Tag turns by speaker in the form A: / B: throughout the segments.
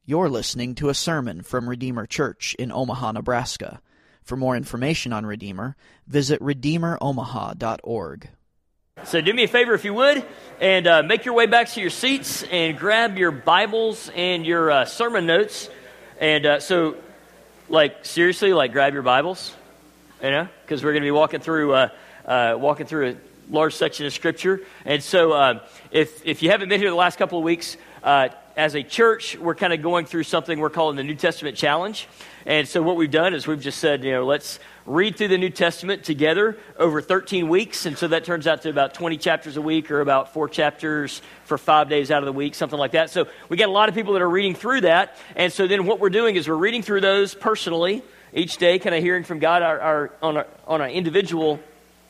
A: You're listening to a sermon from Redeemer Church in Omaha, Nebraska. For more information on Redeemer, visit redeemeromaha.org.
B: So do me a favor if you would, and make your way back to your seats and grab your Bibles and your sermon notes. And seriously, grab your Bibles, because we're going to be walking through a large section of Scripture. And so if you haven't been here the last couple of weeks, as a church, we're kind of going through something we're calling the New Testament Challenge. And so what we've done is we've just said, let's read through the New Testament together over 13 weeks. And so that turns out to about 20 chapters a week, or about 4 chapters for 5 days out of the week, something like that. So we got a lot of people that are reading through that. And so then what we're doing is we're reading through those personally each day, kind of hearing from God on an individual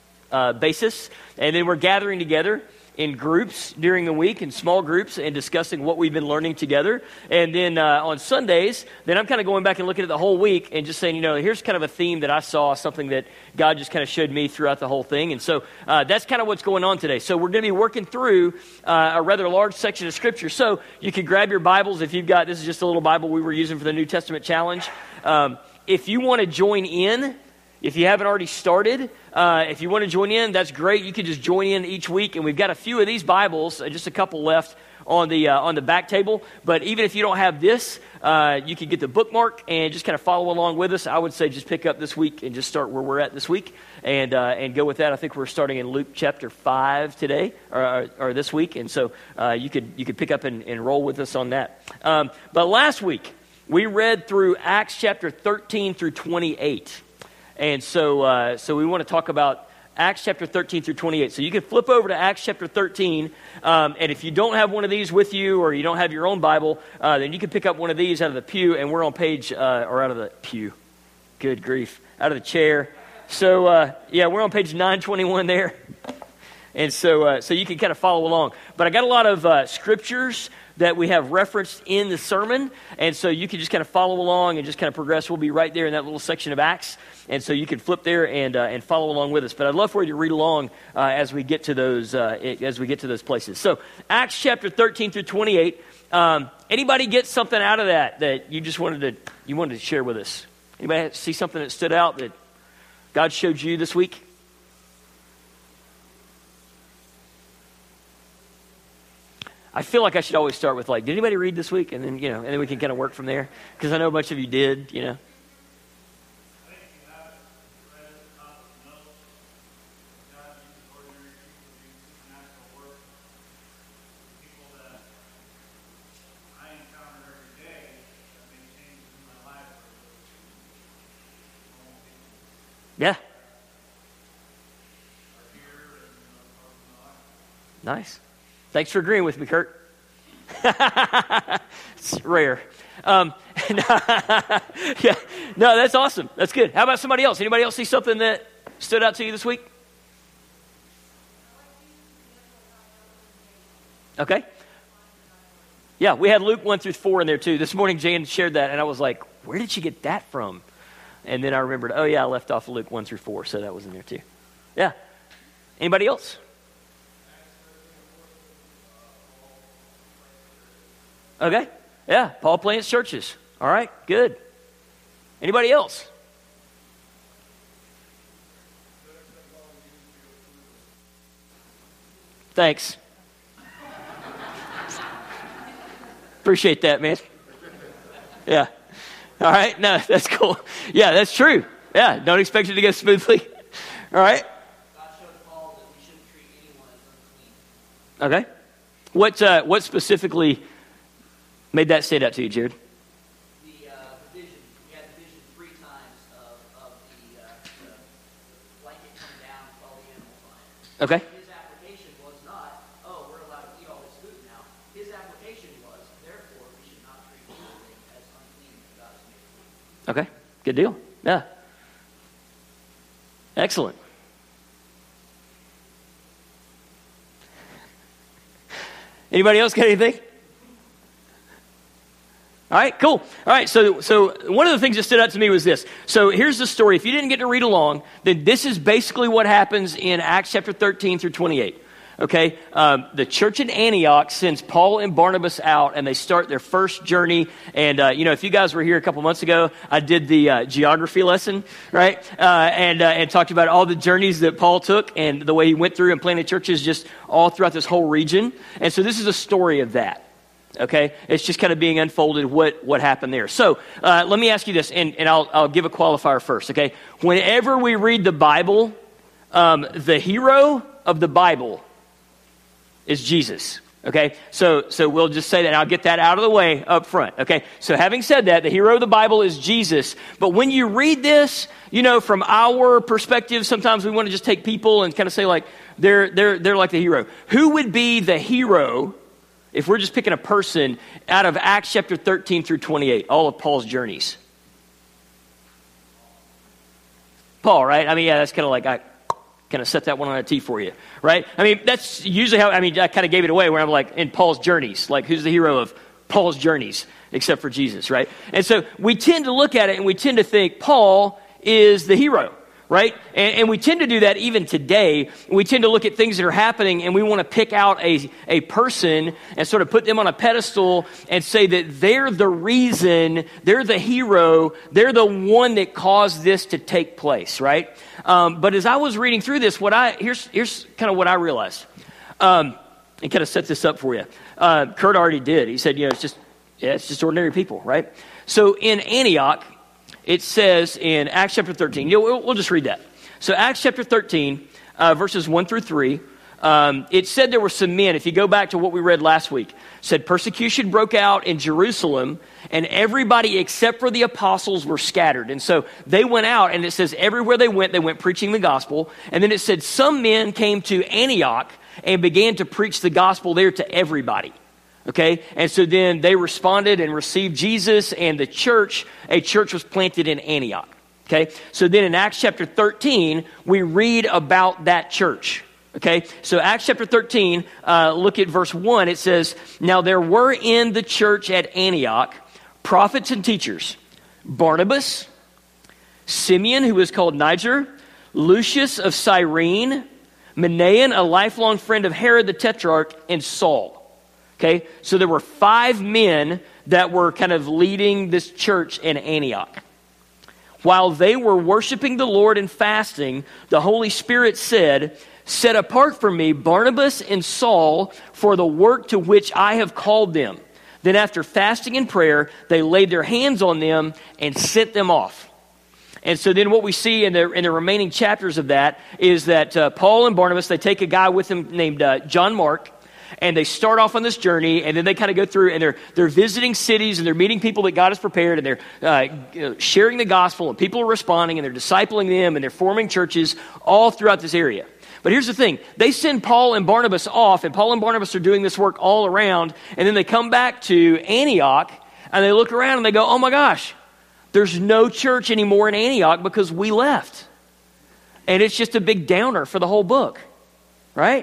B: basis. And then we're gathering together in groups during the week, in small groups, and discussing what we've been learning together. And then on Sundays, then I'm kind of going back and looking at the whole week and just saying, here's kind of a theme that I saw, something that God just kind of showed me throughout the whole thing. And so that's kind of what's going on today. So we're going to be working through a rather large section of Scripture. So you can grab your Bibles if you've got, this is just a little Bible we were using for the New Testament Challenge. If you want to join in, if you haven't already started, if you want to join in, that's great. You can just join in each week, and we've got a few of these Bibles, just a couple left on the back table. But even if you don't have this, you can get the bookmark and just kind of follow along with us. I would say just pick up this week and just start where we're at this week, and go with that. I think we're starting in Luke chapter 5 today, or this week, and so you could pick up and roll with us on that. But last week we read through Acts chapter 13 through 28. And so we want to talk about Acts chapter 13 through 28. So you can flip over to Acts chapter 13, and if you don't have one of these with you, or you don't have your own Bible, then you can pick up one of these out of the pew, and we're on page, or out of the pew, good grief, out of the chair. So, we're on page 921 there. And so you can kind of follow along. But I got a lot of scriptures that we have referenced in the sermon, and so you can just kind of follow along and just kind of progress. We'll be right there in that little section of Acts, and so you can flip there and follow along with us. But I'd love for you to read along as we get to those places. So Acts chapter 13 through 28. Anybody get something out of that you just wanted to share with us? Anybody see something that stood out that God showed you this week? I feel like I should always start with did anybody read this week? And then, and then we can kind of work from there. Because I know a bunch of you did, I think you have read at the top of the notes. God uses ordinary people to do supernatural work. People that I encounter every day that make changes in my life. Yeah. Nice. Thanks for agreeing with me, Kurt. It's rare. No, that's awesome. That's good. How about somebody else? Anybody else see something that stood out to you this week? Okay. Yeah, we had Luke 1 through 4 in there too. This morning, Jan shared that, and I was like, where did she get that from? And then I remembered, I left off Luke 1 through 4, so that was in there too. Yeah. Anybody else? Okay. Yeah. Paul plants churches. All right. Good. Anybody else? Thanks. Appreciate that, man. Yeah. All right. No, that's cool. Yeah, that's true. Yeah. Don't expect it to go smoothly. All right. God showed Paul that we shouldn't treat anyone as unclean. Okay. What specifically made that stand out to you, Jared?
C: The vision. We had the vision 3 times of the blanket coming down with all the animals on it.
B: Okay.
C: His application was not, we're allowed to eat all this food now. His application was, therefore, we should not treat anything as unclean as God has made clean.
B: Okay. Good deal. Yeah. Excellent. Anybody else got anything? All right, cool. All right, so one of the things that stood out to me was this. So here's the story. If you didn't get to read along, then this is basically what happens in Acts chapter 13 through 28. Okay, the church in Antioch sends Paul and Barnabas out, and they start their first journey. And if you guys were here a couple months ago, I did the geography lesson, right? And talked about all the journeys that Paul took and the way he went through and planted churches just all throughout this whole region. And so this is a story of that. Okay, it's just kind of being unfolded what happened there. So let me ask you this, and I'll give a qualifier first. Okay, whenever we read the Bible, the hero of the Bible is Jesus. Okay, so we'll just say that, and I'll get that out of the way up front. Okay, so having said that, the hero of the Bible is Jesus. But when you read this, from our perspective, sometimes we want to just take people and kind of say like they're like the hero. Who would be the hero if we're just picking a person out of Acts chapter 13 through 28, all of Paul's journeys? Paul, right? I mean, yeah, that's kind of like I kind of set that one on a tee for you, right? I mean, that's usually how, I kind of gave it away where I'm like, in Paul's journeys, like who's the hero of Paul's journeys except for Jesus, right? And so we tend to look at it and we tend to think Paul is the hero, right? And we tend to do that even today. We tend to look at things that are happening and we want to pick out a person and sort of put them on a pedestal and say that they're the reason, they're the hero, they're the one that caused this to take place, right? But as I was reading through this, here's kind of what I realized. And kind of set this up for you. Kurt already did. He said, it's just ordinary people, right? So in Antioch, it says in Acts chapter 13, we'll just read that. So Acts chapter 13, verses 1 through 3, it said there were some men, if you go back to what we read last week, said persecution broke out in Jerusalem and everybody except for the apostles were scattered. And so they went out, and it says everywhere they went preaching the gospel. And then it said some men came to Antioch and began to preach the gospel there to everybody. Okay, and so then they responded and received Jesus, and a church was planted in Antioch. Okay, so then in Acts chapter 13, we read about that church. Okay, so Acts chapter 13, look at verse 1. It says, "Now there were in the church at Antioch prophets and teachers, Barnabas, Simeon, who was called Niger, Lucius of Cyrene, Manaen, a lifelong friend of Herod the Tetrarch, and Saul." Okay, so there were 5 men that were kind of leading this church in Antioch. While they were worshiping the Lord and fasting, the Holy Spirit said, "Set apart for me Barnabas and Saul for the work to which I have called them." Then after fasting and prayer, they laid their hands on them and sent them off. And so then what we see in the remaining chapters of that is that Paul and Barnabas, they take a guy with them named John Mark, and they start off on this journey, and then they kind of go through, and they're visiting cities, and they're meeting people that God has prepared, and they're sharing the gospel, and people are responding, and they're discipling them, and they're forming churches all throughout this area. But here's the thing. They send Paul and Barnabas off, and Paul and Barnabas are doing this work all around, and then they come back to Antioch, and they look around, and they go, "Oh my gosh, there's no church anymore in Antioch because we left." And it's just a big downer for the whole book, right?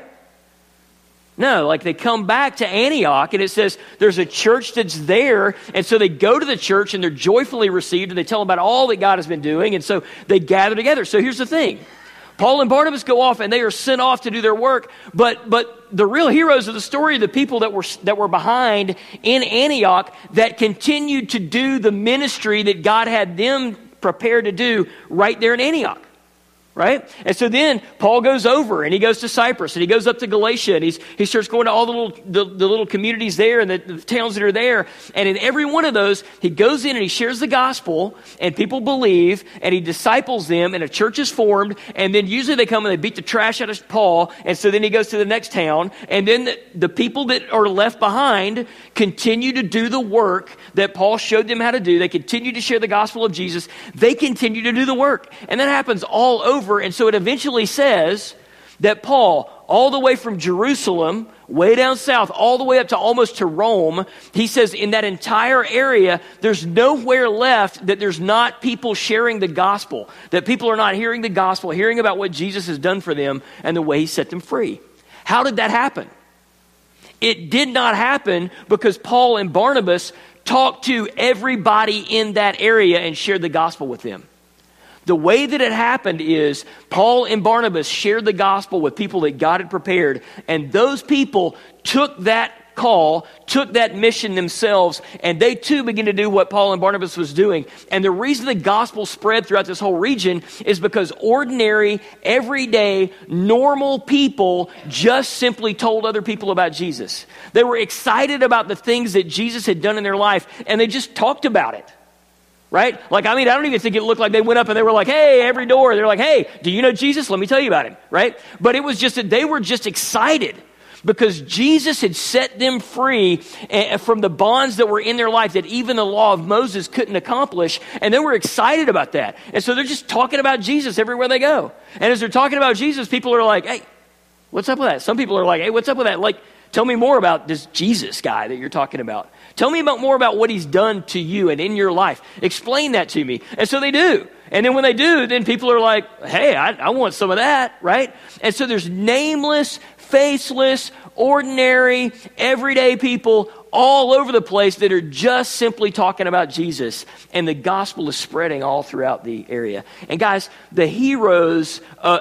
B: No, like they come back to Antioch and it says there's a church that's there. And so they go to the church and they're joyfully received and they tell them about all that God has been doing. And so they gather together. So here's the thing. Paul and Barnabas go off and they are sent off to do their work. But the real heroes of the story are the people that were behind in Antioch that continued to do the ministry that God had them prepared to do right there in Antioch. Right? And so then Paul goes over and he goes to Cyprus and he goes up to Galatia and he starts going to all the little communities there and the towns that are there. And in every one of those, he goes in and he shares the gospel and people believe and he disciples them and a church is formed. And then usually they come and they beat the trash out of Paul. And so then he goes to the next town. And then the people that are left behind continue to do the work that Paul showed them how to do. They continue to share the gospel of Jesus. They continue to do the work. And that happens all over. And so it eventually says that Paul, all the way from Jerusalem, way down south, all the way up to almost to Rome, he says in that entire area, there's nowhere left that there's not people sharing the gospel, that people are not hearing the gospel, hearing about what Jesus has done for them and the way he set them free. How did that happen? It did not happen because Paul and Barnabas talked to everybody in that area and shared the gospel with them. The way that it happened is Paul and Barnabas shared the gospel with people that God had prepared, and those people took that call, took that mission themselves, and they too began to do what Paul and Barnabas was doing. And the reason the gospel spread throughout this whole region is because ordinary, everyday, normal people just simply told other people about Jesus. They were excited about the things that Jesus had done in their life, and they just talked about it. Right? Like, I don't even think it looked like they went up and they were like, hey, every door. They're like, hey, do you know Jesus? Let me tell you about him. Right? But it was just that they were just excited because Jesus had set them free from the bonds that were in their life that even the law of Moses couldn't accomplish. And they were excited about that. And so they're just talking about Jesus everywhere they go. And as they're talking about Jesus, people are like, hey, what's up with that? Some people are like, hey, what's up with that? Like, tell me more about this Jesus guy that you're talking about. Tell me more about what he's done to you and in your life. Explain that to me. And so they do. And then when they do, then people are like, hey, I want some of that, right? And so there's nameless, faceless, ordinary, everyday people all over the place that are just simply talking about Jesus. And the gospel is spreading all throughout the area. And guys, the heroes,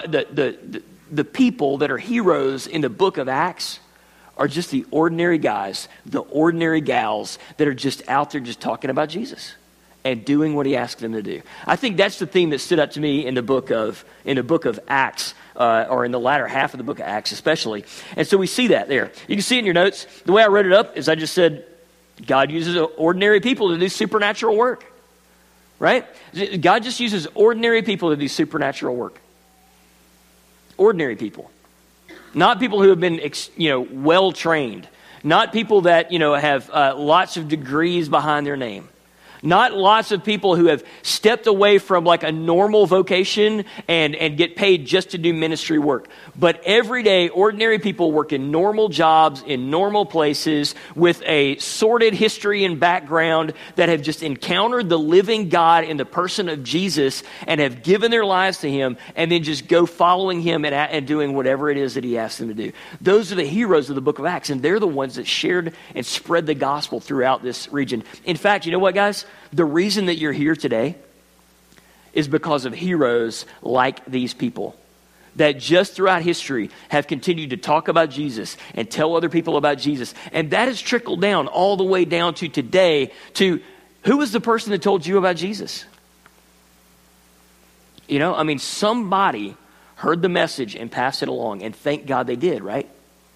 B: the people that are heroes in the book of Acts are just the ordinary guys, the ordinary gals that are just out there just talking about Jesus and doing what he asked them to do. I think that's the theme that stood out to me in the book of Acts, or in the latter half of the book of Acts especially. And so we see that there. You can see it in your notes. The way I wrote it up is I just said, God uses ordinary people to do supernatural work. Right? God just uses ordinary people to do supernatural work. Ordinary people. Not people who have been, well trained. Not people that, have lots of degrees behind their name. Not lots of people who have stepped away from like a normal vocation and get paid just to do ministry work. But everyday, ordinary people work in normal jobs, in normal places, with a sordid history and background that have just encountered the living God in the person of Jesus and have given their lives to him and then just go following him and doing whatever it is that he asked them to do. Those are the heroes of the book of Acts, and they're the ones that shared and spread the gospel throughout this region. In fact, you know what, guys? The reason that you're here today is because of heroes like these people that just throughout history have continued to talk about Jesus and tell other people about Jesus. And that has trickled down all the way down to today to who was the person that told you about Jesus? Somebody heard the message and passed it along, and thank God they did, right?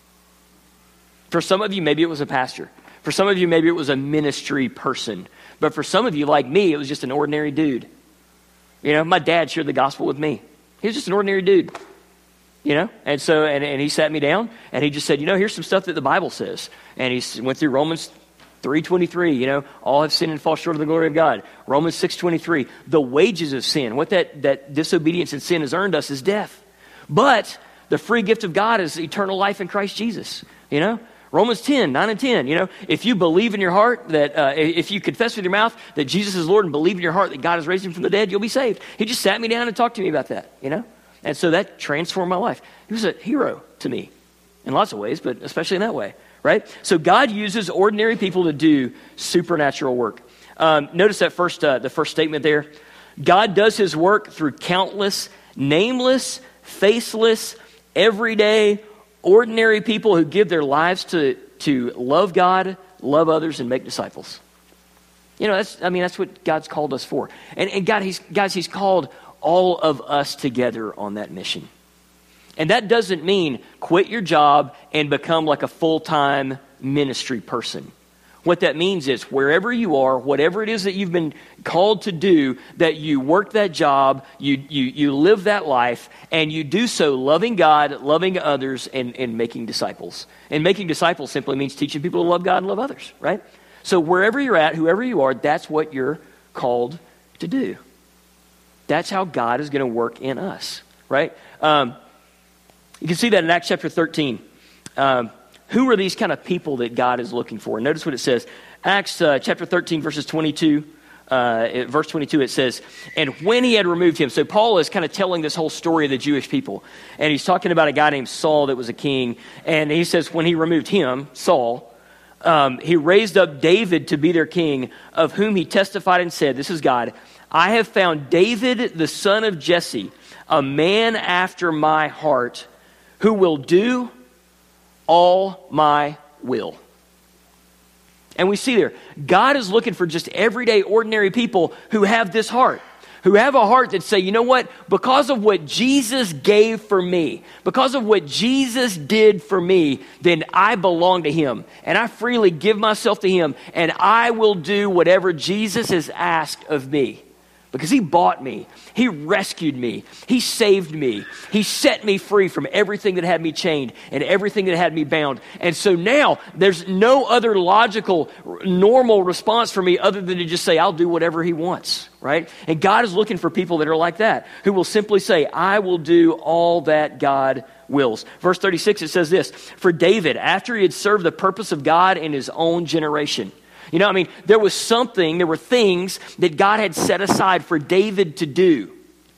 B: For some of you, maybe it was a pastor. For some of you, maybe it was a ministry person. But for some of you, like me, it was just an ordinary dude. My dad shared the gospel with me. He was just an ordinary dude. And so, and he sat me down, and he just said, here's some stuff that the Bible says. And he went through Romans 3:23, all have sinned and fall short of the glory of God. Romans 6:23, the wages of sin, what that disobedience and sin has earned us is death. But the free gift of God is eternal life in Christ Jesus, Romans 10:9 and 10, if you believe in your heart that, if you confess with your mouth that Jesus is Lord and believe in your heart that God has raised him from the dead, you'll be saved. He just sat me down and talked to me about that, And so that transformed my life. He was a hero to me in lots of ways, but especially in that way, right? So God uses ordinary people to do supernatural work. Notice that the first statement there. God does his work through countless, nameless, faceless, everyday, ordinary people who give their lives to love God, love others, and make disciples. That's what God's called us for. And God, he's called all of us together on that mission. And that doesn't mean quit your job and become like a full-time ministry person. What that means is wherever you are, whatever it is that you've been called to do, that you work that job, you live that life, and you do so loving God, loving others, and making disciples. And making disciples simply means teaching people to love God and love others, right? So wherever you're at, whoever you are, that's what you're called to do. That's how God is going to work in us, right? You can see that in Acts chapter 13. Who are these kind of people that God is looking for? Notice what it says. Acts chapter 13, verses 22. Verse 22, it says, and when he had removed him. So Paul is kind of telling this whole story of the Jewish people. And he's talking about a guy named Saul that was a king. And he says when he removed him, Saul, He raised up David to be their king, of whom he testified and said, this is God, I have found David, the son of Jesse, a man after my heart, who will do all my will. And we see there, God is looking for just everyday, ordinary people who have this heart, who have a heart that say, you know what, because of what Jesus gave for me, because of what Jesus did for me, then I belong to him. And I freely give myself to him, and I will do whatever Jesus has asked of me. Because he bought me, he rescued me, he saved me, he set me free from everything that had me chained and everything that had me bound. And so now there's no other logical, normal response for me other than to just say, I'll do whatever he wants, right? And God is looking for people that are like that, who will simply say, I will do all that God wills. Verse 36, it says this, for David, after he had served the purpose of God in his own generation. You know, I mean, there were things that God had set aside for David to do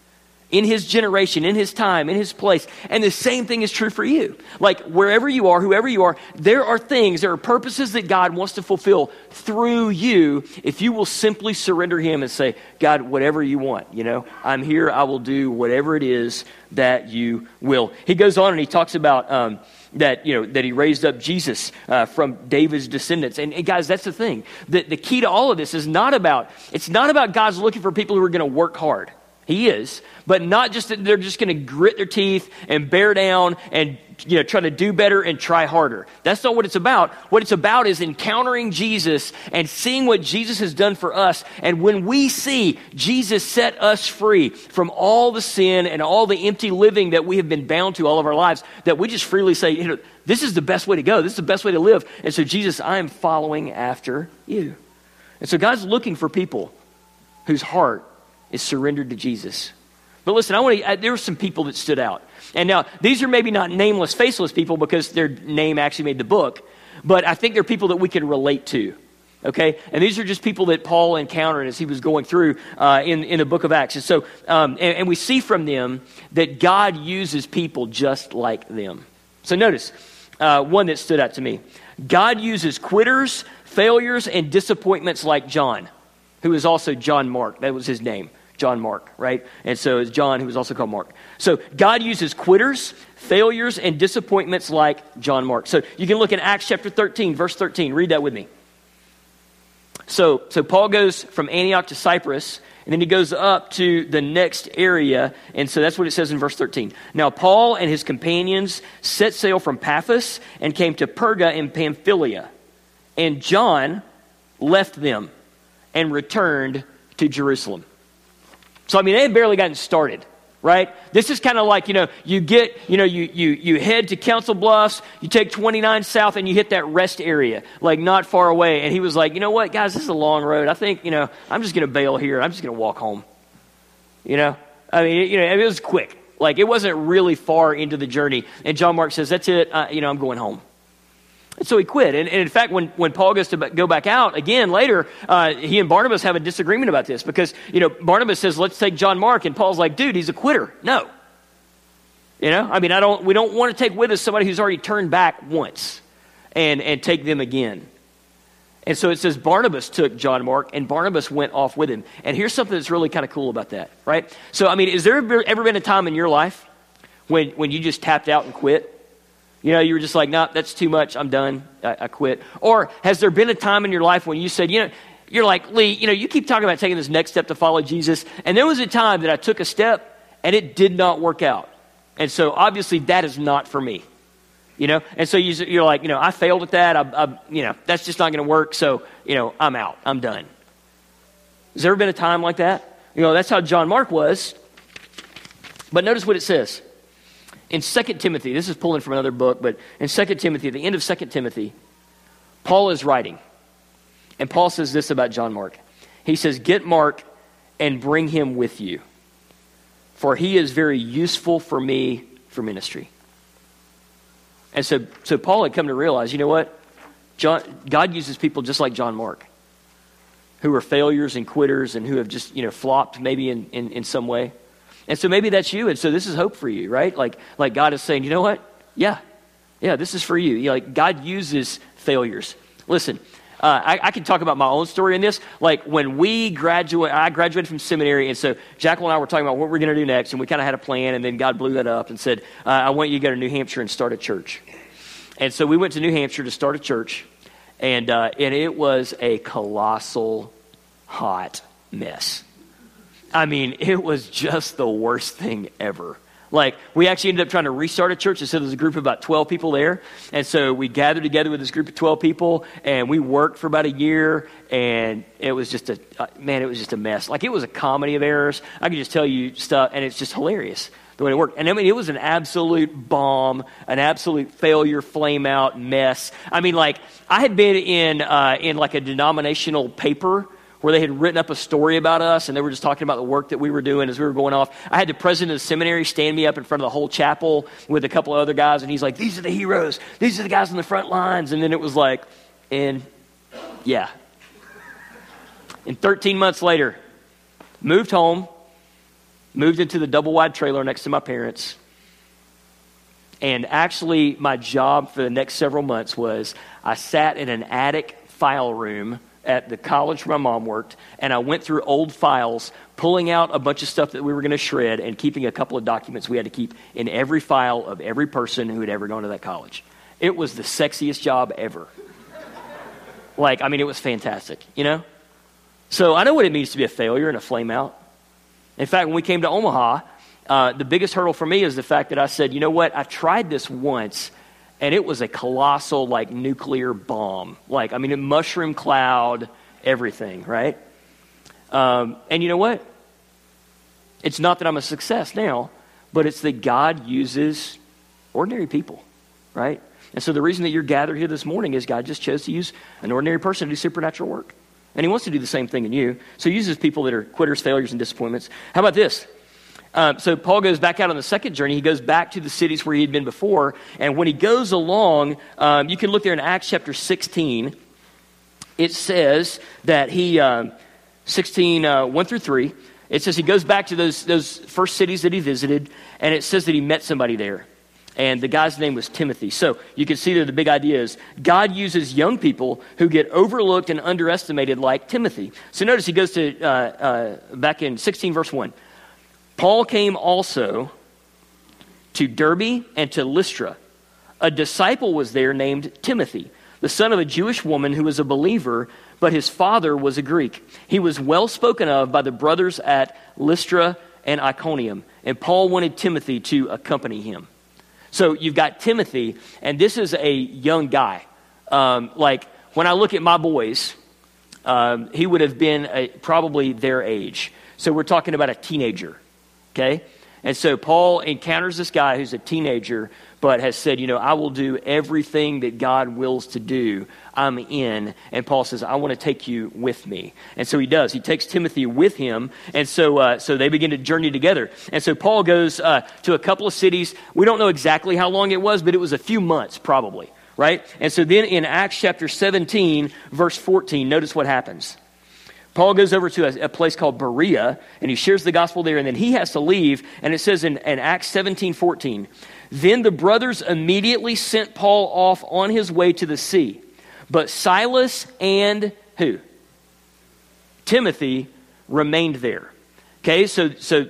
B: in his generation, in his time, in his place. And the same thing is true for you. Like wherever you are, whoever you are, there are purposes that God wants to fulfill through you if you will simply surrender him and say, God, whatever you want, you know, I'm here, I will do whatever it is that you will. He goes on and he talks about that he raised up Jesus from David's descendants. And guys, that's the thing. The key to all of this is it's not about God's looking for people who are going to work hard. He is, but not just that they're just going to grit their teeth and bear down and try to do better and try harder. That's not what it's about. What it's about is encountering Jesus and seeing what Jesus has done for us. And when we see Jesus set us free from all the sin and all the empty living that we have been bound to all of our lives, that we just freely say, this is the best way to go. This is the best way to live. And so Jesus, I am following after you. And so God's looking for people whose heart is surrendered to Jesus. But listen, there were some people that stood out. And now, these are maybe not nameless, faceless people because their name actually made the book, but I think they're people that we can relate to, okay? And these are just people that Paul encountered as he was going through in the book of Acts. And so, and we see from them that God uses people just like them. So notice, one that stood out to me. God uses quitters, failures, and disappointments like John, who is also John Mark. That was his name. John Mark, right? And so it's John, who was also called Mark. So God uses quitters, failures, and disappointments like John Mark. So you can look in Acts chapter 13, verse 13. Read that with me. So Paul goes from Antioch to Cyprus, and then he goes up to the next area, and so that's what it says in verse 13. Now Paul and his companions set sail from Paphos and came to Perga in Pamphylia, and John left them and returned to Jerusalem. So, I mean, they had barely gotten started, right? This is kind of like, you head to Council Bluffs, you take 29 south, and you hit that rest area, like not far away. And he was like, you know what, guys, this is a long road. I think, I'm just going to bail here. I'm just going to walk home. I mean, it was quick. Like, it wasn't really far into the journey. And John Mark says, that's it, I'm going home. And so he quit. And in fact, when Paul goes to go back out again later, he and Barnabas have a disagreement about this because, Barnabas says, let's take John Mark. And Paul's like, dude, he's a quitter. No. We don't want to take with us somebody who's already turned back once and take them again. And so it says Barnabas took John Mark and Barnabas went off with him. And here's something that's really kind of cool about that, right? So, I mean, has there ever been a time in your life when you just tapped out and quit? You were just like, nah, that's too much. I'm done. I quit. Or has there been a time in your life when you said, you're like, Lee, you keep talking about taking this next step to follow Jesus. And there was a time that I took a step and it did not work out. And so obviously that is not for me, And so you're like, I failed at that. That's just not going to work. So, I'm out. I'm done. Has there ever been a time like that? That's how John Mark was. But notice what it says. In 2 Timothy, this is pulling from another book, but in 2 Timothy, at the end of 2 Timothy, Paul is writing. And Paul says this about John Mark. He says, get Mark and bring him with you, for he is very useful for me for ministry. And so Paul had come to realize, you know what? God uses people just like John Mark, who are failures and quitters and who have just, flopped maybe in some way. And so maybe that's you. And so this is hope for you, right? Like God is saying, you know what? Yeah, this is for you. Like God uses failures Listen, I can talk about my own story in this. Like when I graduated from seminary, and so Jacqueline and I were talking about what we're going to do next, and we kind of had a plan, and then God blew that up and said, I want you to go to New Hampshire and start a church. And so we went to New Hampshire to start a church, and it was a colossal, hot mess. I mean, it was just the worst thing ever. Like, we actually ended up trying to restart a church. And so there was a group of about 12 people there. And so we gathered together with this group of 12 people, and we worked for about a year, and it was just a mess. Like, it was a comedy of errors. I could just tell you stuff, and it's just hilarious the way it worked. And I mean, it was an absolute bomb, an absolute failure, flame out mess. I mean, like, I had been in like a denominational paper where they had written up a story about us, and they were just talking about the work that we were doing as we were going off. I had the president of the seminary stand me up in front of the whole chapel with a couple of other guys, and he's like, these are the heroes. These are the guys on the front lines. And then it was like, and 13 months later, moved home, moved into the double-wide trailer next to my parents. And actually, my job for the next several months was I sat in an attic file room at the college where my mom worked, and I went through old files, pulling out a bunch of stuff that we were going to shred and keeping a couple of documents we had to keep in every file of every person who had ever gone to that college. It was the sexiest job ever. Like, I mean, it was fantastic, you know? So I know what it means to be a failure and a flame out. In fact, when we came to Omaha, the biggest hurdle for me is the fact that I said, you know what, I tried this once, and it was a colossal, like, nuclear bomb. Like, I mean, a mushroom cloud, everything, right? And you know what? It's not that I'm a success now, but it's that God uses ordinary people, right? And so the reason that you're gathered here this morning is God just chose to use an ordinary person to do supernatural work. And he wants to do the same thing in you. So he uses people that are quitters, failures, and disappointments. How about this? So Paul goes back out on the second journey. He goes back to the cities where he had been before. And when he goes along, you can look there in Acts chapter 16. It says that he, 16, 1 through 3, it says he goes back to those first cities that he visited. And it says that he met somebody there. And the guy's name was Timothy. So you can see that the big idea is God uses young people who get overlooked and underestimated like Timothy. So notice he goes to, back in 16 verse 1. Paul came also to Derbe and to Lystra. A disciple was there named Timothy, the son of a Jewish woman who was a believer, but his father was a Greek. He was well spoken of by the brothers at Lystra and Iconium, and Paul wanted Timothy to accompany him. So you've got Timothy, and this is a young guy. Like, when I look at my boys, he would have been probably their age. So we're talking about a teenager. Okay? And so Paul encounters this guy who's a teenager, but has said, you know, I will do everything that God wills to do. I'm in. And Paul says, I want to take you with me. And so he does. He takes Timothy with him. And so they begin to journey together. And so Paul goes to a couple of cities. We don't know exactly how long it was, but it was a few months probably, right? And so then in Acts chapter 17, verse 14, notice what happens. Paul goes over to a place called Berea, and he shares the gospel there, and then he has to leave. And it says in Acts 17:14, then the brothers immediately sent Paul off on his way to the sea. But Silas and who? Timothy remained there. Okay, so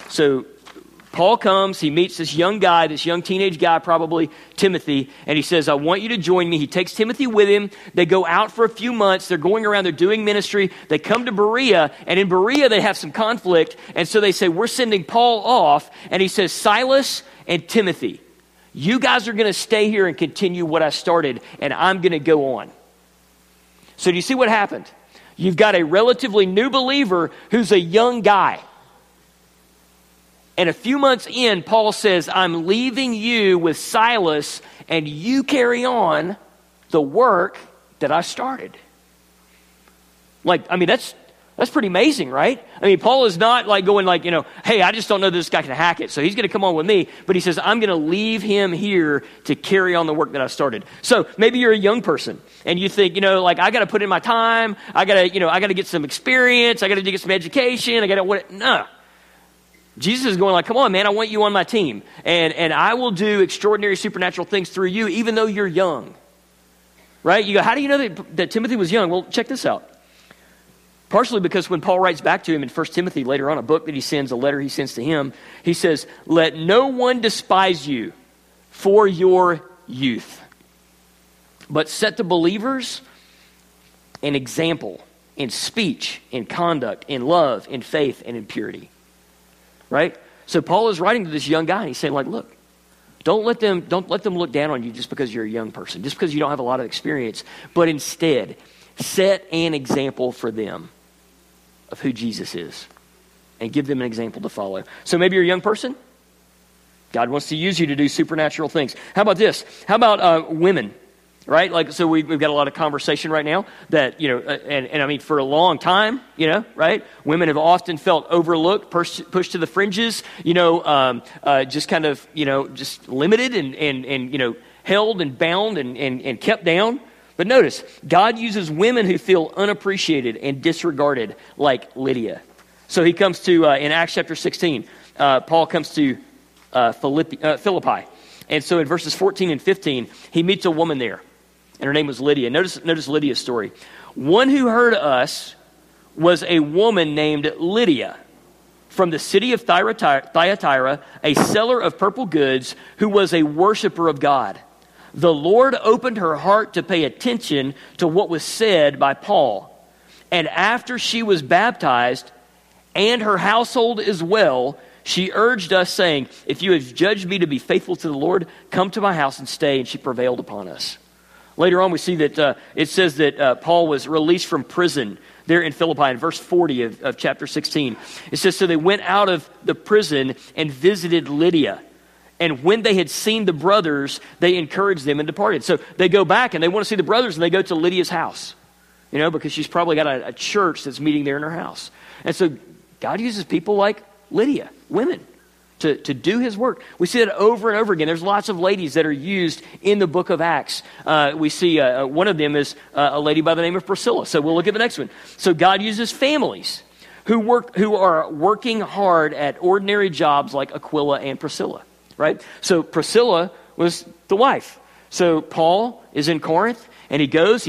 B: Paul comes, he meets this young guy, this young teenage guy, probably Timothy, and he says, I want you to join me. He takes Timothy with him. They go out for a few months. They're going around, they're doing ministry. They come to Berea, and in Berea they have some conflict, and so they say, we're sending Paul off, and he says, Silas and Timothy, you guys are going to stay here and continue what I started, and I'm going to go on. So do you see what happened? You've got a relatively new believer who's a young guy. And a few months in, Paul says, I'm leaving you with Silas, and you carry on the work that I started. Like, I mean, that's pretty amazing, right? I mean, Paul is not like going like, you know, hey, I just don't know this guy can hack it, so he's going to come on with me. But he says, I'm going to leave him here to carry on the work that I started. So maybe you're a young person, and you think, you know, like, I got to put in my time. I got to get some experience. I got to get some education. No. Jesus is going like, come on, man, I want you on my team. And I will do extraordinary supernatural things through you, even though you're young. right? You go, how do you know that Timothy was young? Well, check this out. Partially because when Paul writes back to him in 1 Timothy, later on, a book that he sends, a letter he sends to him, he says, let no one despise you for your youth, but set the believers an example in speech, in conduct, in love, in faith, and in purity. Right? So Paul is writing to this young guy, and he's saying, like, look, don't let them look down on you just because you're a young person, just because you don't have a lot of experience, but instead, set an example for them of who Jesus is and give them an example to follow. So maybe you're a young person. God wants to use you to do supernatural things. How about this? How about women? Right? Like, so we've got a lot of conversation right now that, and I mean, for a long time, right? Women have often felt overlooked, pushed to the fringes, just kind of, just limited and held and bound and kept down. But notice, God uses women who feel unappreciated and disregarded, like Lydia. So he comes to, in Acts chapter 16, Paul comes to Philippi. And so in verses 14 and 15, he meets a woman there, and her name was Lydia. Notice Lydia's story. One who heard us was a woman named Lydia from the city of Thyatira, a seller of purple goods, who was a worshiper of God. The Lord opened her heart to pay attention to what was said by Paul. And after she was baptized, and her household as well, she urged us, saying, if you have judged me to be faithful to the Lord, come to my house and stay. And she prevailed upon us. Later on, we see that it says that Paul was released from prison there in Philippi in verse 40 of chapter 16. It says, so they went out of the prison and visited Lydia. And when they had seen the brothers, they encouraged them and departed. So they go back and they want to see the brothers, and they go to Lydia's house, because she's probably got a church that's meeting there in her house. And so God uses people like Lydia, women, to do his work. We see that over and over again. There's lots of ladies that are used in the book of Acts. We see one of them is a lady by the name of Priscilla. So we'll look at the next one. So God uses families who are working hard at ordinary jobs like Aquila and Priscilla. Right? So Priscilla was the wife. So Paul is in Corinth, and he goes.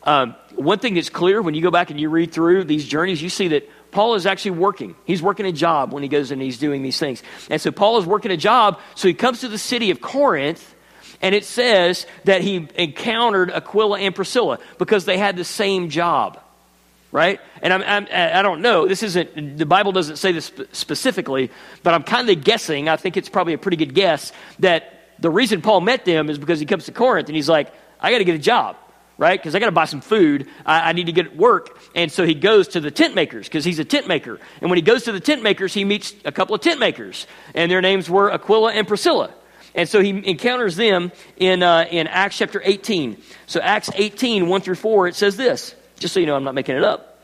B: One thing that's clear when you go back and you read through these journeys, you see that Paul is actually working. He's working a job when he goes and he's doing these things. And so Paul is working a job, so he comes to the city of Corinth, and it says that he encountered Aquila and Priscilla because they had the same job. Right? And I don't know, the Bible doesn't say this specifically, but I'm kind of guessing, I think it's probably a pretty good guess, that the reason Paul met them is because he comes to Corinth and he's like, I got to get a job, right? Because I got to buy some food. I need to get work. And so he goes to the tent makers because he's a tent maker. And when he goes to the tent makers, he meets a couple of tent makers, and their names were Aquila and Priscilla. And so he encounters them in Acts chapter 18. So Acts 18, 1 through 4, it says this. Just so you know, I'm not making it up.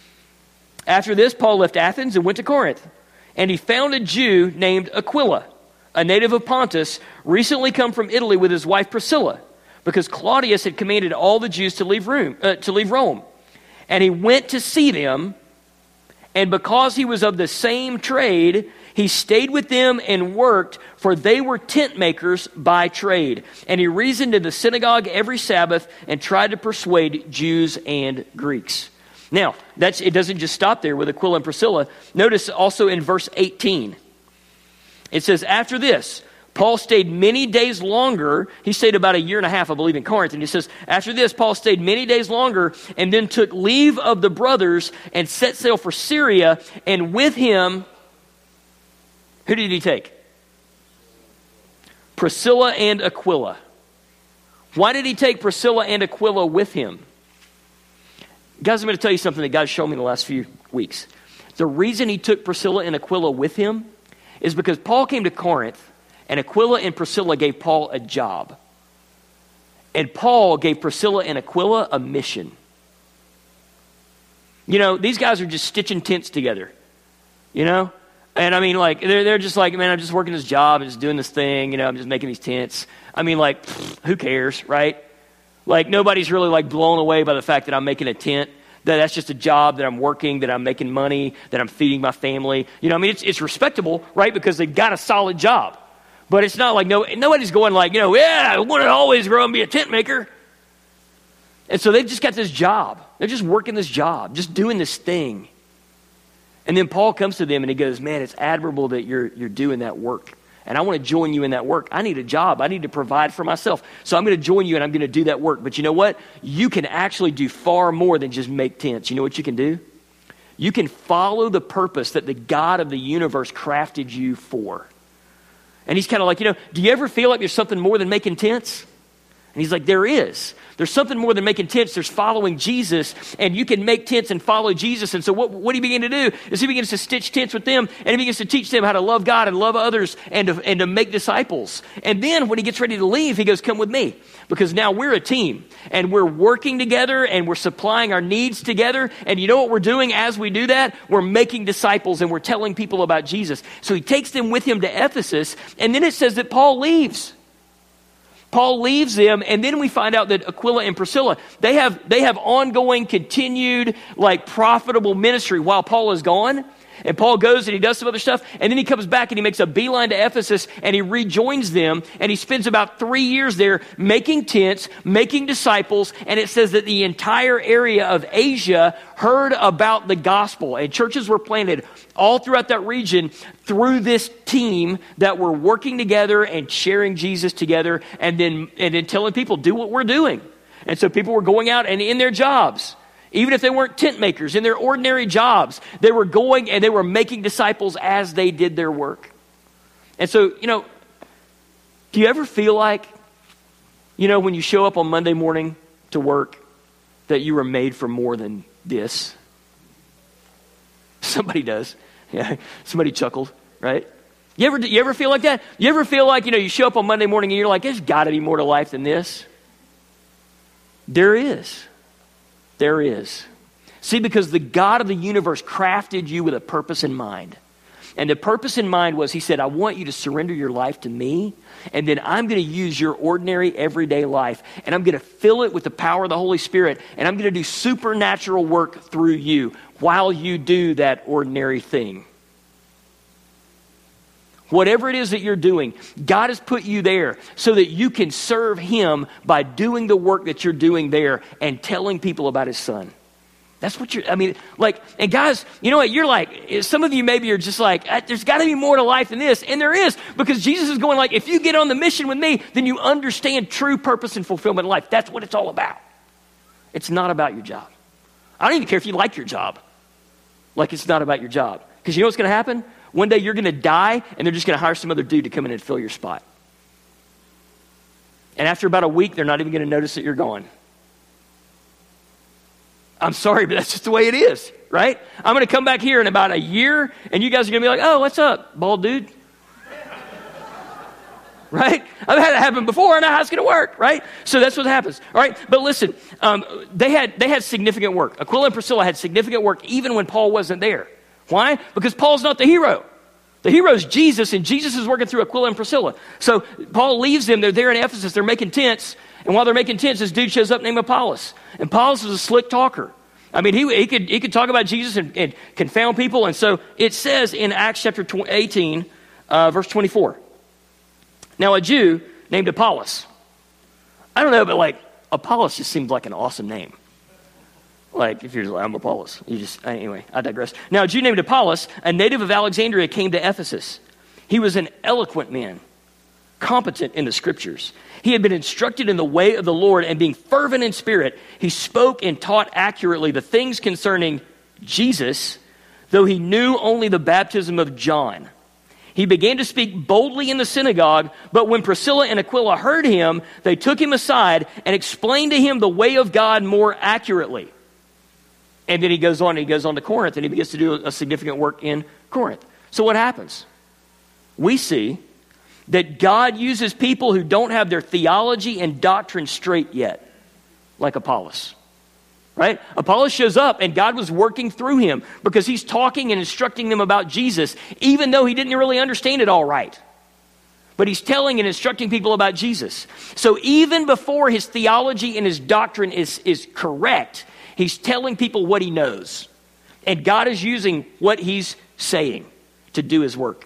B: After this, Paul left Athens and went to Corinth. And he found a Jew named Aquila, a native of Pontus, recently come from Italy with his wife Priscilla, because Claudius had commanded all the Jews to leave Rome. And he went to see them, and because he was of the same trade, he stayed with them and worked, for they were tent makers by trade. And he reasoned in the synagogue every Sabbath and tried to persuade Jews and Greeks. Now, it doesn't just stop there with Aquila and Priscilla. Notice also in verse 18. It says, after this, Paul stayed many days longer. He stayed about a year and a half, I believe, in Corinth. And he says, after this, Paul stayed many days longer and then took leave of the brothers and set sail for Syria. And with him, who did he take? Priscilla and Aquila. Why did he take Priscilla and Aquila with him? Guys, I'm going to tell you something that God's shown me in the last few weeks. The reason he took Priscilla and Aquila with him is because Paul came to Corinth, and Aquila and Priscilla gave Paul a job. And Paul gave Priscilla and Aquila a mission. These guys are just stitching tents together. And I mean, like, they're just like, man, I'm just working this job and just doing this thing. I'm just making these tents. I mean, like, who cares, right? Like, nobody's really, like, blown away by the fact that I'm making a tent. That's just a job that I'm working, that I'm making money, that I'm feeding my family. It's respectable, right? Because they've got a solid job. But it's not like nobody's going like, yeah, I want to always grow and be a tent maker. And so they've just got this job. They're just working this job, just doing this thing. And then Paul comes to them and he goes, man, it's admirable that you're doing that work. And I want to join you in that work. I need a job. I need to provide for myself. So I'm going to join you and I'm going to do that work. But you know what? You can actually do far more than just make tents. You know what you can do? You can follow the purpose that the God of the universe crafted you for. And he's kind of like, do you ever feel like there's something more than making tents? And he's like, there is. There's something more than making tents. There's following Jesus, and you can make tents and follow Jesus. And so what he began to do is he begins to stitch tents with them, and he begins to teach them how to love God and love others and to make disciples. And then when he gets ready to leave, he goes, come with me, because now we're a team, and we're working together, and we're supplying our needs together. And you know what we're doing as we do that? We're making disciples, and we're telling people about Jesus. So he takes them with him to Ephesus, and then it says that Paul leaves. Paul leaves them, and then we find out that Aquila and Priscilla, they have ongoing, continued, profitable ministry while Paul is gone. And Paul goes and he does some other stuff, and then he comes back and he makes a beeline to Ephesus, and he rejoins them, and he spends about 3 years there making tents, making disciples, and it says that the entire area of Asia heard about the gospel, and churches were planted all throughout that region through this team that were working together and sharing Jesus together, and then telling people, do what we're doing. And so people were going out and in their jobs, even if they weren't tent makers, in their ordinary jobs, they were going and they were making disciples as they did their work. And so, do you ever feel like, when you show up on Monday morning to work, that you were made for more than this? Somebody does. Yeah, somebody chuckled, right? You ever feel like that? You ever feel like, you show up on Monday morning and you're like, there's got to be more to life than this? There is. There is. See, because the God of the universe crafted you with a purpose in mind. And the purpose in mind was, he said, I want you to surrender your life to me, and then I'm going to use your ordinary, everyday life, and I'm going to fill it with the power of the Holy Spirit, and I'm going to do supernatural work through you while you do that ordinary thing. Whatever it is that you're doing, God has put you there so that you can serve him by doing the work that you're doing there and telling people about his son. That's what and guys, you know what? You're like, some of you maybe are just like, there's got to be more to life than this. And there is, because Jesus is going if you get on the mission with me, then you understand true purpose and fulfillment in life. That's what it's all about. It's not about your job. I don't even care if you like your job. It's not about your job. Because you know what's going to happen? One day you're going to die, and they're just going to hire some other dude to come in and fill your spot. And after about a week, they're not even going to notice that you're gone. I'm sorry, but that's just the way it is, right? I'm going to come back here in about a year, and you guys are going to be like, oh, what's up, bald dude? Right? I've had it happen before. I know how it's going to work, right? So that's what happens, all right? But listen, they had significant work. Aquila and Priscilla had significant work even when Paul wasn't there. Why? Because Paul's not the hero. The hero is Jesus, and Jesus is working through Aquila and Priscilla. So Paul leaves them. They're there in Ephesus. They're making tents. And while they're making tents, this dude shows up named Apollos. And Apollos was a slick talker. I mean, he could talk about Jesus and confound people. And so it says in Acts chapter 18, verse 24. Now a Jew named Apollos. I don't know, but Apollos just seems like an awesome name. If you're just I'm Apollos. Anyway, I digress. Now, a Jew named Apollos, a native of Alexandria, came to Ephesus. He was an eloquent man, competent in the scriptures. He had been instructed in the way of the Lord, and being fervent in spirit, he spoke and taught accurately the things concerning Jesus, though he knew only the baptism of John. He began to speak boldly in the synagogue, but when Priscilla and Aquila heard him, they took him aside and explained to him the way of God more accurately. And then he goes on to Corinth, and he begins to do a significant work in Corinth. So what happens? We see that God uses people who don't have their theology and doctrine straight yet, like Apollos. Right? Apollos shows up, and God was working through him because he's talking and instructing them about Jesus, even though he didn't really understand it all right. But he's telling and instructing people about Jesus. So even before his theology and his doctrine is correct, he's telling people what he knows. And God is using what he's saying to do his work.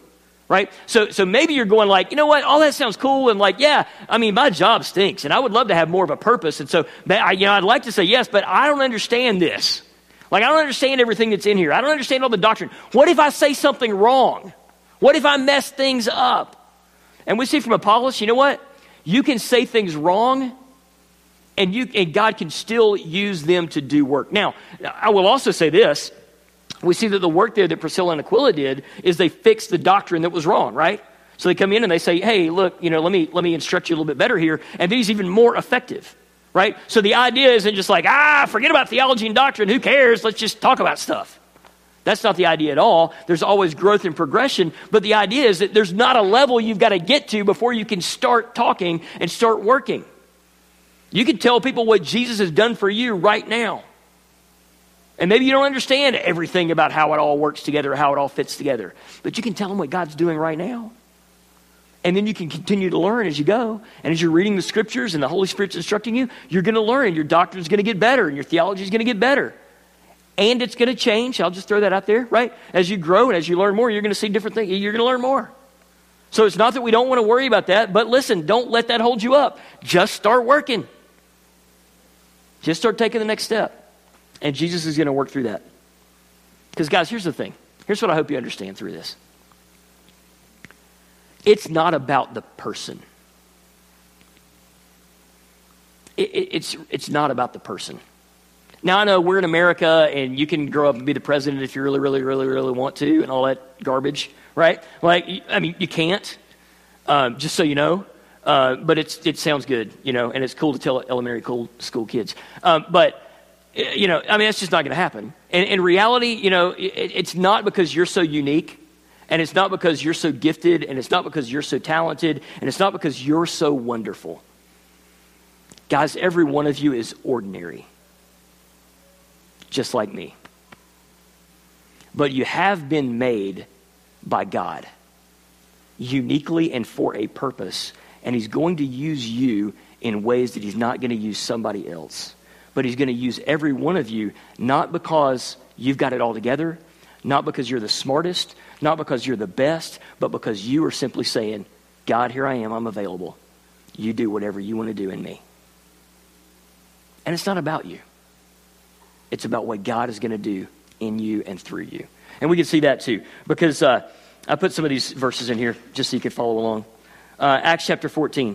B: right? So maybe you're going like, you know what, all that sounds cool, and like, yeah, I mean, my job stinks, and I would love to have more of a purpose, and so, I'd like to say yes, but I don't understand this. Like, I don't understand everything that's in here. I don't understand all the doctrine. What if I say something wrong? What if I mess things up? And we see from Apollos, you know what? You can say things wrong, and God can still use them to do work. Now, I will also say this. We see that the work there that Priscilla and Aquila did is they fixed the doctrine that was wrong, right? So they come in and they say, hey, look, let me instruct you a little bit better here. And then he's even more effective, right? So the idea isn't just like, forget about theology and doctrine. Who cares? Let's just talk about stuff. That's not the idea at all. There's always growth and progression. But the idea is that there's not a level you've got to get to before you can start talking and start working. You can tell people what Jesus has done for you right now. And maybe you don't understand everything about how it all works together, how it all fits together. But you can tell them what God's doing right now. And then you can continue to learn as you go. And as you're reading the scriptures and the Holy Spirit's instructing you, you're going to learn, and your doctrine's going to get better, and your theology is going to get better. And it's going to change. I'll just throw that out there, right? As you grow and as you learn more, you're going to see different things. You're going to learn more. So it's not that we don't want to worry about that, but listen, don't let that hold you up. Just start working. Just start taking the next step. And Jesus is going to work through that. Because, guys, here's the thing. Here's what I hope you understand through this. It's not about the person. It's not about the person. Now, I know we're in America, and you can grow up and be the president if you really, really, really, really want to, and all that garbage, right? Like, I mean, you can't, just so you know. But it sounds good, and it's cool to tell elementary school kids. But that's just not going to happen. And in reality, it's not because you're so unique, and it's not because you're so gifted, and it's not because you're so talented, and it's not because you're so wonderful. Guys, every one of you is ordinary, just like me. But you have been made by God, uniquely and for a purpose, and he's going to use you in ways that he's not going to use somebody else. But he's going to use every one of you, not because you've got it all together, not because you're the smartest, not because you're the best, but because you are simply saying, God, here I am, I'm available. You do whatever you want to do in me. And it's not about you. It's about what God is going to do in you and through you. And we can see that too, because I put some of these verses in here just so you can follow along. Acts chapter 14.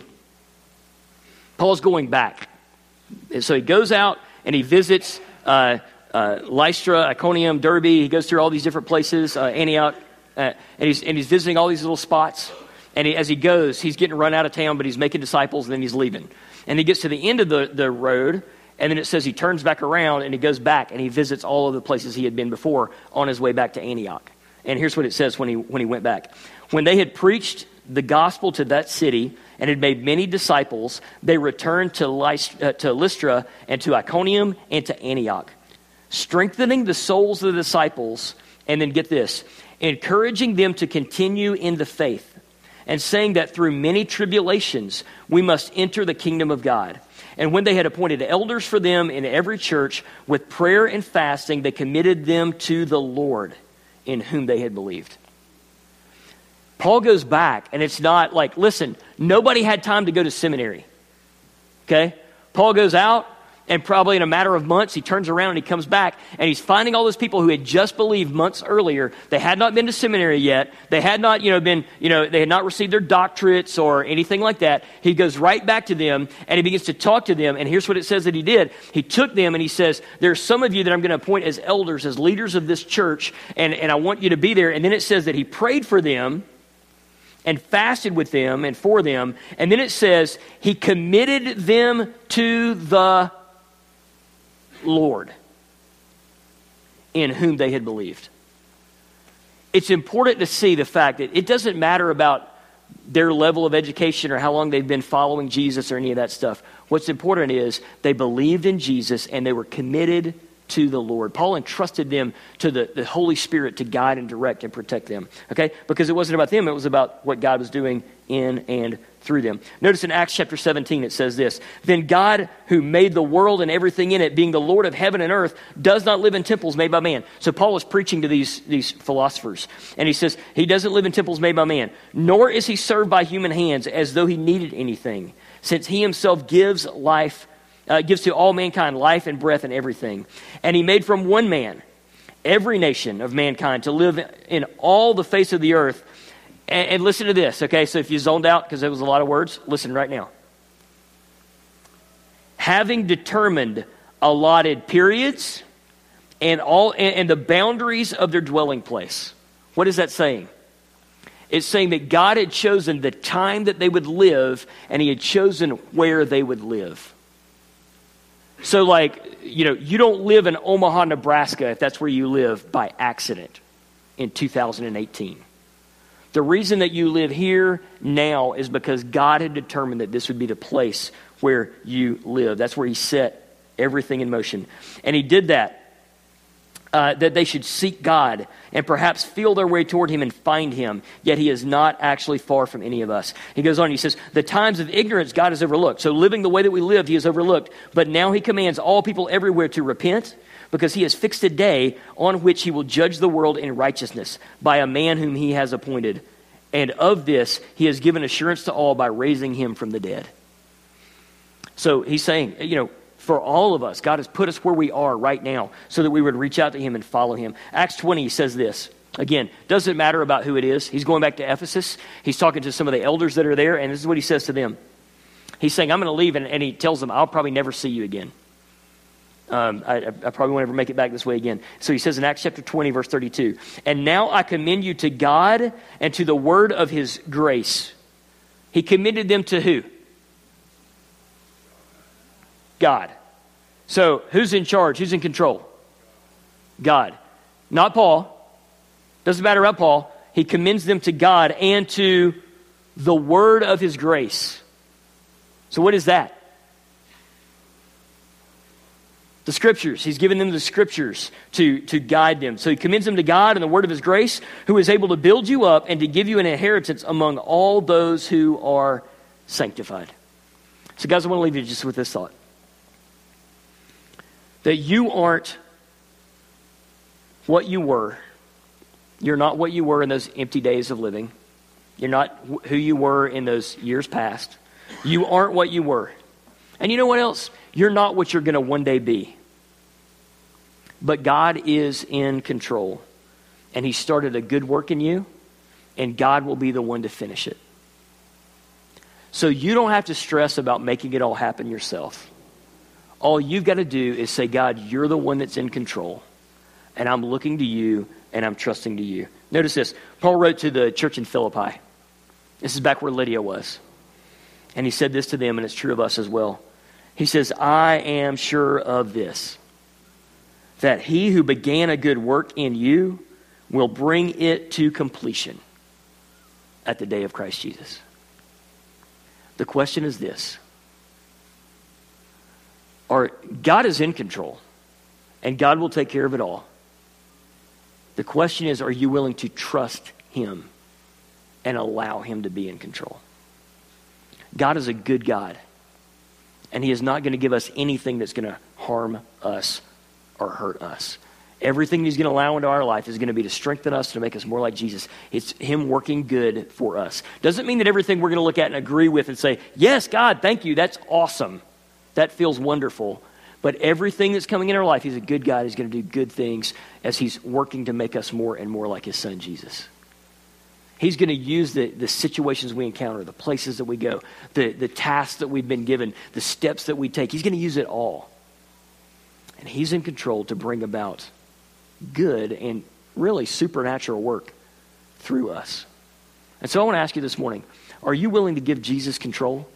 B: Paul's going back. And so he goes out and he visits Lystra, Iconium, Derbe. He goes through all these different places, Antioch, and he's visiting all these little spots. And as he goes, he's getting run out of town, but he's making disciples, and then he's leaving. And he gets to the end of the road, and then it says he turns back around and he goes back and he visits all of the places he had been before on his way back to Antioch. And here's what it says when he went back. When they had preached the gospel to that city and had made many disciples, they returned to Lystra and to Iconium and to Antioch, strengthening the souls of the disciples, and then get this, encouraging them to continue in the faith, and saying that through many tribulations we must enter the kingdom of God. And when they had appointed elders for them in every church, with prayer and fasting, they committed them to the Lord, in whom they had believed. Paul goes back, and it's not like, listen, nobody had time to go to seminary, okay? Paul goes out, and probably in a matter of months, he turns around and he comes back, and he's finding all those people who had just believed months earlier. They had not been to seminary yet. They had not, they had not received their doctorates or anything like that. He goes right back to them, and he begins to talk to them, and here's what it says that he did. He took them, and he says, there's some of you that I'm going to appoint as elders, as leaders of this church, and I want you to be there. And then it says that he prayed for them, and fasted with them and for them. And then it says, he committed them to the Lord, in whom they had believed. It's important to see the fact that it doesn't matter about their level of education or how long they've been following Jesus or any of that stuff. What's important is they believed in Jesus and they were committed to the Lord. Paul entrusted them to the Holy Spirit to guide and direct and protect them, okay? Because it wasn't about them, it was about what God was doing in and through them. Notice in Acts chapter 17, it says this, "Then God, who made the world and everything in it, being the Lord of heaven and earth, does not live in temples made by man." So Paul is preaching to these philosophers, and he says, he doesn't live in temples made by man, nor is he served by human hands as though he needed anything, since he himself gives to all mankind life and breath and everything. And he made from one man every nation of mankind to live in all the face of the earth. And listen to this, okay? So if you zoned out, because there was a lot of words, listen right now. Having determined allotted periods and the boundaries of their dwelling place. What is that saying? It's saying that God had chosen the time that they would live, and he had chosen where they would live. So you don't live in Omaha, Nebraska, if that's where you live, by accident in 2018. The reason that you live here now is because God had determined that this would be the place where you live. That's where he set everything in motion. And he did that they should seek God and perhaps feel their way toward him and find him, yet he is not actually far from any of us. He goes on, he says, the times of ignorance God has overlooked. So living the way that we lived, he has overlooked. But now he commands all people everywhere to repent, because he has fixed a day on which he will judge the world in righteousness by a man whom he has appointed. And of this he has given assurance to all by raising him from the dead. So he's saying, for all of us, God has put us where we are right now so that we would reach out to him and follow him. Acts 20, he says this. Again, doesn't matter about who it is. He's going back to Ephesus. He's talking to some of the elders that are there, and this is what he says to them. He's saying, I'm going to leave, and he tells them, I'll probably never see you again. I probably won't ever make it back this way again. So he says in Acts chapter 20, verse 32, "And now I commend you to God and to the word of his grace." He commended them to who? God. So who's in charge? Who's in control? God. Not Paul. Doesn't matter about Paul. He commends them to God and to the word of his grace. So what is that? The scriptures. He's given them the scriptures to guide them. So he commends them to God and the word of his grace, who is able to build you up and to give you an inheritance among all those who are sanctified. So guys, I want to leave you just with this thought. That you aren't what you were. You're not what you were in those empty days of living. You're not who you were in those years past. You aren't what you were. And you know what else? You're not what you're going to one day be. But God is in control. And he started a good work in you. And God will be the one to finish it. So you don't have to stress about making it all happen yourself. All you've got to do is say, God, you're the one that's in control. And I'm looking to you and I'm trusting to you. Notice this. Paul wrote to the church in Philippi. This is back where Lydia was. And he said this to them, and it's true of us as well. He says, I am sure of this, that he who began a good work in you will bring it to completion at the day of Christ Jesus. The question is this. God is in control, and God will take care of it all. The question is, are you willing to trust him and allow him to be in control? God is a good God, and he is not going to give us anything that's going to harm us or hurt us. Everything he's going to allow into our life is going to be to strengthen us, to make us more like Jesus. It's him working good for us. Doesn't mean that everything we're going to look at and agree with and say, yes, God, thank you, that's awesome. That feels wonderful. But everything that's coming in our life, he's a good God. He's going to do good things as he's working to make us more and more like his son, Jesus. He's going to use the situations we encounter, the places that we go, the tasks that we've been given, the steps that we take. He's going to use it all. And he's in control to bring about good and really supernatural work through us. And so I want to ask you this morning, are you willing to give Jesus control?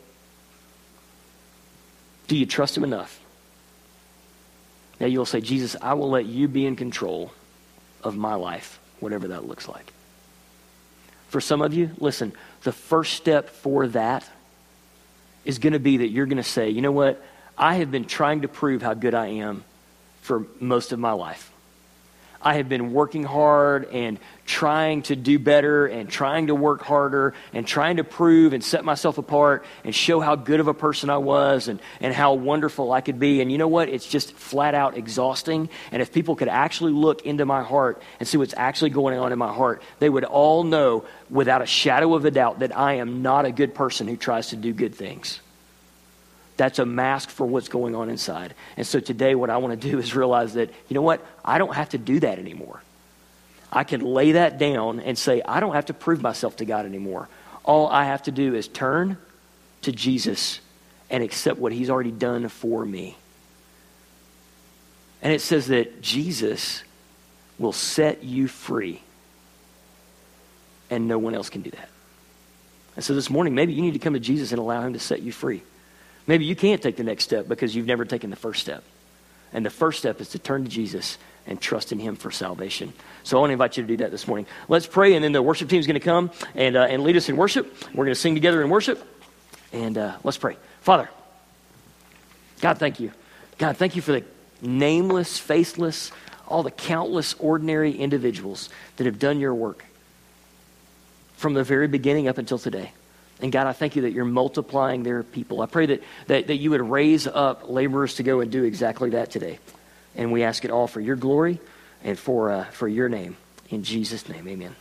B: Do you trust him enough? Now you'll say, Jesus, I will let you be in control of my life, whatever that looks like. For some of you, listen, the first step for that is going to be that you're going to say, you know what? I have been trying to prove how good I am for most of my life. I have been working hard and trying to do better and trying to work harder and trying to prove and set myself apart and show how good of a person I was and how wonderful I could be. And you know what? It's just flat out exhausting. And if people could actually look into my heart and see what's actually going on in my heart, they would all know without a shadow of a doubt that I am not a good person who tries to do good things. That's a mask for what's going on inside. And so today what I want to do is realize that, you know what? I don't have to do that anymore. I can lay that down and say, I don't have to prove myself to God anymore. All I have to do is turn to Jesus and accept what he's already done for me. And it says that Jesus will set you free. And no one else can do that. And so this morning, maybe you need to come to Jesus and allow him to set you free. Maybe you can't take the next step because you've never taken the first step. And the first step is to turn to Jesus and trust in him for salvation. So I want to invite you to do that this morning. Let's pray, and then the worship team is going to come and lead us in worship. We're going to sing together in worship. And let's pray. Father, God, thank you. God, thank you for the nameless, faceless, all the countless ordinary individuals that have done your work from the very beginning up until today. And God, I thank you that you're multiplying their people. I pray that you would raise up laborers to go and do exactly that today. And we ask it all for your glory and for your name. In Jesus' name, amen.